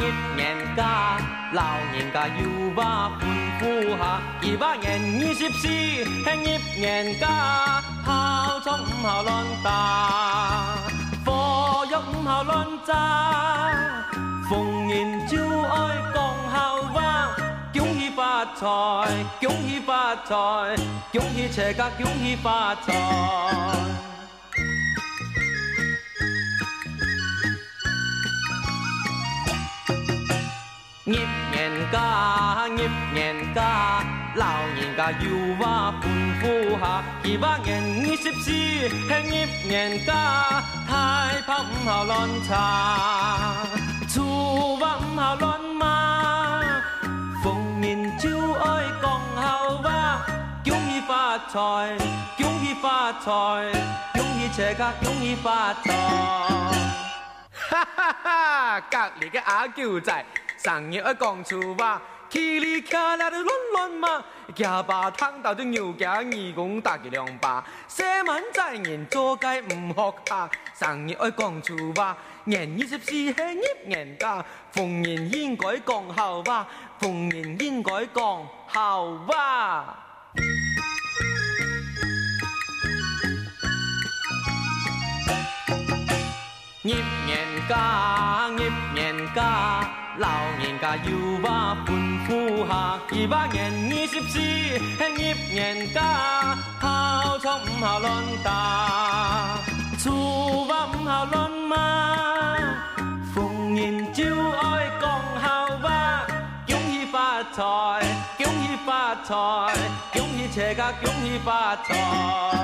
业年家，老人家有话吩咐下。224係業年家，炮仗唔好亂打，火藥唔好亂炸，逢年就愛講好話。恭喜發財，恭喜發財，恭喜車家，恭喜發財。業年家，業年家，老人家有話吩咐下。224係業年家，太炮唔好亂查，粗話唔好亂罵，逢年就愛講好話。恭喜發財，恭喜發財，恭喜車家，恭喜發財。 哈哈哈！隔離嘅阿舅仔。上日愛講粗話，嘰哩喀啦的亂亂罵，夾把湯到啲牛夾義工打佢兩把，寫文在人做雞唔學下。上日愛講粗話，年24係業年家，逢年應該講好話，逢年應該講好話。 業年家，業年家，老人家有話吩咐下。224係業年家，炮仗唔好亂打，粗話唔好亂罵，逢年就愛講好話。恭喜發財，恭喜發財，恭喜車家，恭喜發財。